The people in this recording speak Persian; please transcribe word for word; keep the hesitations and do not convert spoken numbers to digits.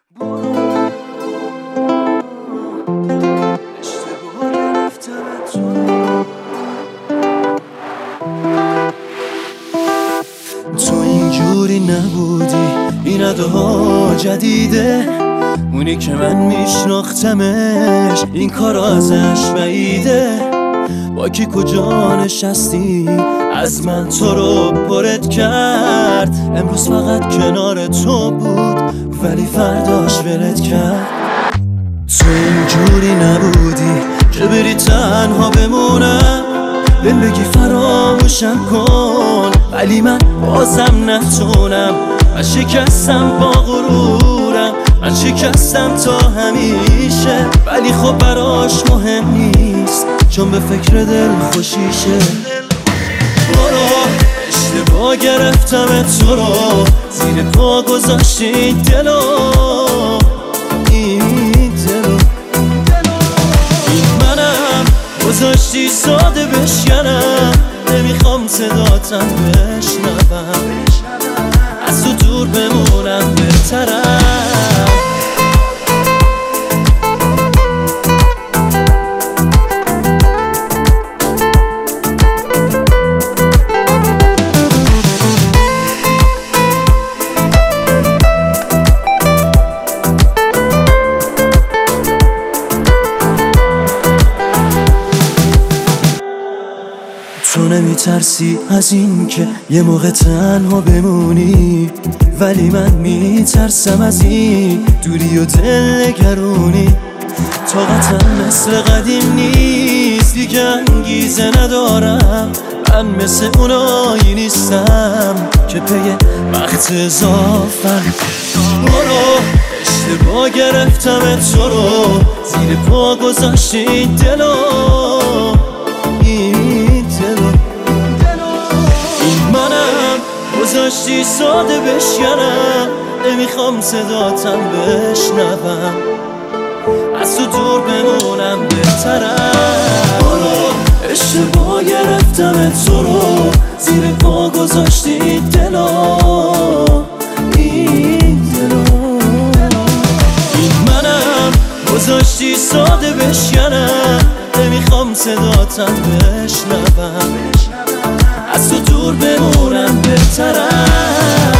تو اینجوری نبودی، این اداها جدیده، اونی که من میشناختمش این کار ازش بعیده. با کی کجا نشستی از من تو رو پرت کرد، امروز فقط کنار تو بود ولی فرداش ولت کرد. تو اینجوری نبودی که بری تنها بمونم، بهم بگی فراموشم کن ولی من بازم نتونم. من شکستم با غرورم، من شکستم تا همیشه، ولی خب براش مهم نیست چون به فکر دل خوشیشه. برو اشتباه گرفتم تو رو، زیر پا گذاشتی دلو، این دلو این منم گذاشتی ساده بشکنم. نمیخوام صداتم بشنوم، از تو دور بمونم بهترم. تو نمیترسی از این که یه موقع تنها بمونی، ولی من میترسم از این دوری و دل نگرونی. طاقتم مثل قدیم نیست، دیگه انگیزه ندارم. من مثل اونایی نیستم که پی وقت اضافم. برو اشتباه گرفتم تو رو، زیر پا گذاشتی دلو، گذاشتی ساده بشکنم. نمیخوام صداتم بشنوم، از تو دور بمونم بهترم. برو اشتباه گرفتم تو رو، زیر پا گذاشتی دلو، این دلو این منم گذاشتی ساده بشکنم. نمیخوام صداتم بشنوم، از تو دور بمونم بهترم.